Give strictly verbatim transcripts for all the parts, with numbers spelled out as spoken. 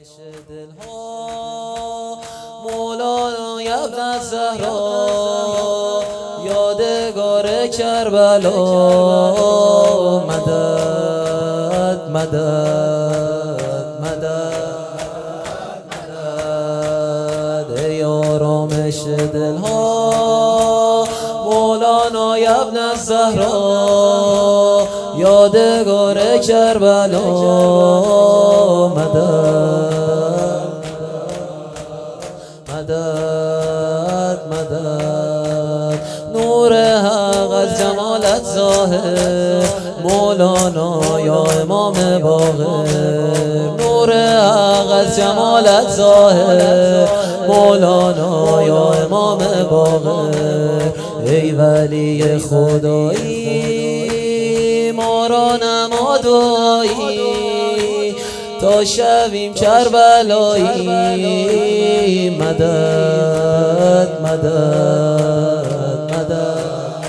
دلها مولانا ابن زهرا یادگار کربلا مدد مدد مدد مدد ای آرامش دلها مولانا ابن زهرا یادگار کربلا مدد مدد مدد نور حق از جمالت ظاهر مولانا یا امام باقر نور حق از جمالت ظاهر مولانا یا امام باقر ای ولی خدایی ما را نما دعایی تا شویم کربلایی مدد مدد مدد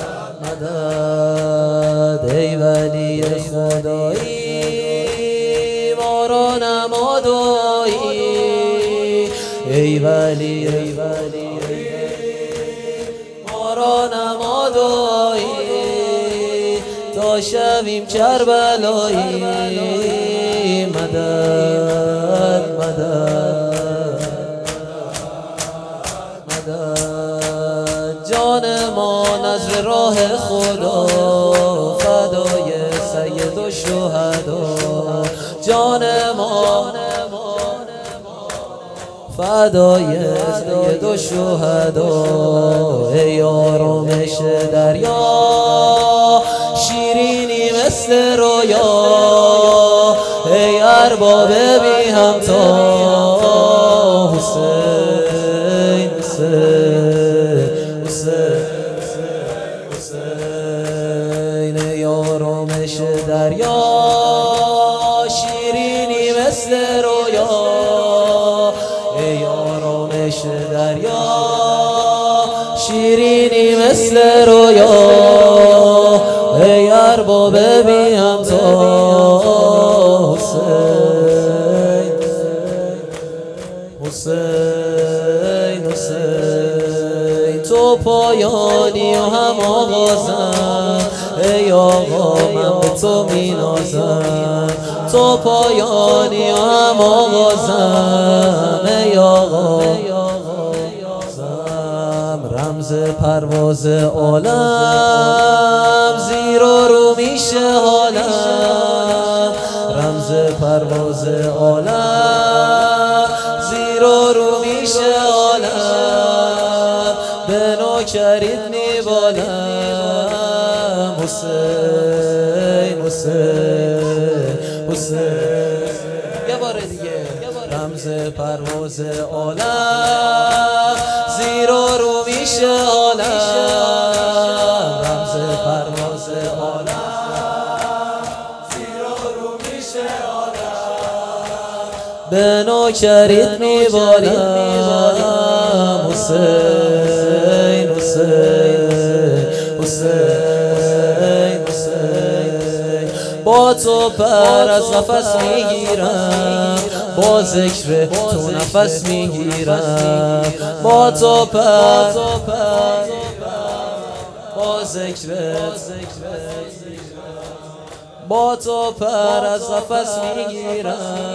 مدد ای ولی خدایی ما را نما دعایی ای ولی ای ولی ما را نما دعایی تا شویم کربلایی مدد مدد مدد جان ما نذر راه خدا فدای سید و شهدا جان ما فدای سید و شهدا ای آرامش دریا شیرینی مثل رویا ای ارباب بی همتا حسین حسین حسین حسین ای آرامش دریا شیرینی مثل رویا ای آرامش دریا شیرینی مثل رویا ای ارباب بی همتا حسین حسین تو پایانی و هم آغازم ای آقا من به تو می نازم تو پایانی و هم آغازم ای آقا رمز پرواز عالم زیر و رو میشه حالم رمز پرواز عالم زیر و رو میشه عالم به نوکریت میبالم حسین حسین حسین یه بار دیگه رمز پرواز عالم زیر و رو میشه عالم رمز پرواز عالم زیر و رو میشه عالم به نوکریت میبالم حسین حسین حسین حسین با تو پر از نفس میگیرم با ذکر تو نفس میگیرم با تو پر با ذکر با تو پر از نفس میگیرم